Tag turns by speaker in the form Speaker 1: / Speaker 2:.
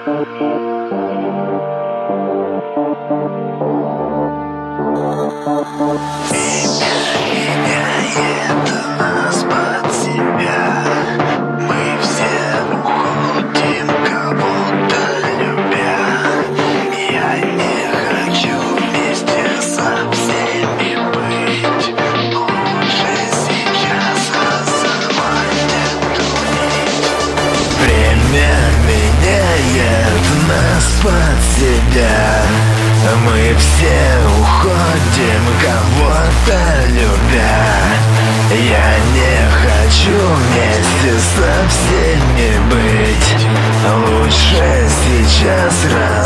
Speaker 1: Меняет нас под себя. Мы все уходим, кого-то любя. Я не хочу вместе со всеми быть. Лучше сейчас разорвать эту нить. Время меняет нас под себя. Мы все уходим, кого-то любя. Я не хочу вместе со всеми быть. Лучше сейчас